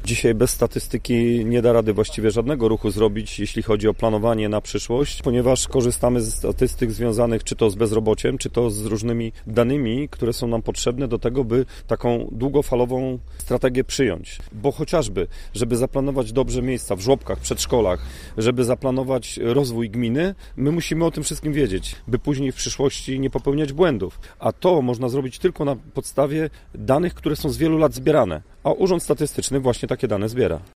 Dzisiaj bez statystyki nie da rady właściwie żadnego ruchu zrobić, jeśli chodzi o planowanie na przyszłość, ponieważ korzystamy ze statystyk związanych czy to z bezrobociem, czy to z różnymi danymi, które są nam potrzebne do tego, by taką długofalową strategię przyjąć. Bo chociażby, żeby zaplanować dobrze miejsca w żłobkach, przedszkolach, żeby zaplanować rozwój gminy, my musimy o tym wszystkim wiedzieć, by później w przyszłości nie popełniać błędów. A to można zrobić tylko na podstawie danych, które są z wielu lat zbierane. A Urząd Statystyczny właśnie takie dane zbiera.